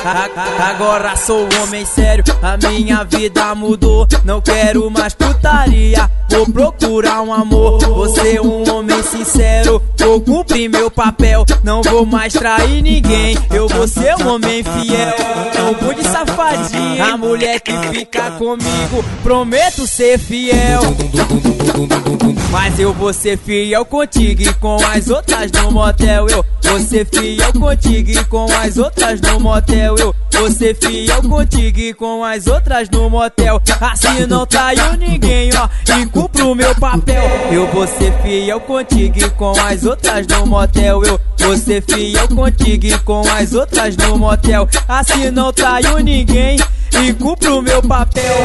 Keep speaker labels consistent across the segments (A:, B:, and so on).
A: Agora sou homem sério, a minha vida mudou. Não quero mais putaria, vou procurar um amor. Vou ser um homem sincero, vou cumprir meu papel. Não vou mais trair ninguém, eu vou ser um homem fiel. Não vou de safadinha, a mulher que fica comigo, prometo ser fiel. Mas eu vou ser fiel contigo e com as outras no motel. Eu vou ser fiel contigo e com as outras no motel. Eu vou ser fiel contigo e com as outras no motel. Assim não traio ninguém, ó, e cumpro o meu papel. Eu vou ser fiel contigo e com as outras no motel. Eu vou ser fiel contigo e com as outras no motel. Assim não traio ninguém e cumpro o meu papel.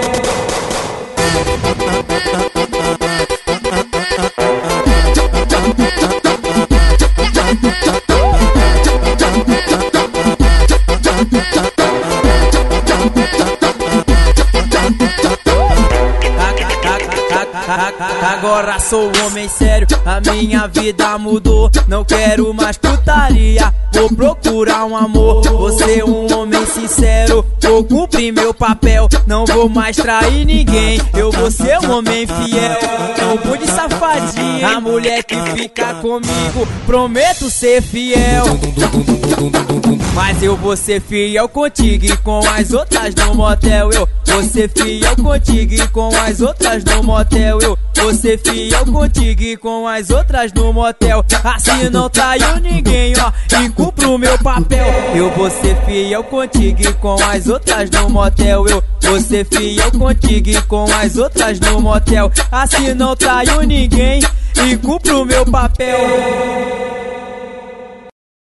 A: Agora sou homem sério, a minha vida mudou. Não quero mais putaria, vou procurar um amor. Vou ser um homem sincero, vou cumprir meu papel. Não vou mais trair ninguém, eu vou ser um homem fiel. Não vou de safadinha, a mulher que fica comigo, prometo ser fiel. Mas eu vou ser fiel contigo e com as outras no motel. Eu vou ser fiel contigo e com as outras no motel. Eu vou ser fiel contigo e com as outras no motel. Assim não traio ninguém, ó, e cumpro o meu papel. Eu vou ser fiel contigo e com as outras no motel. Eu vou ser fiel contigo e com as outras no motel. Assim não traio ninguém e cumpro o meu papel.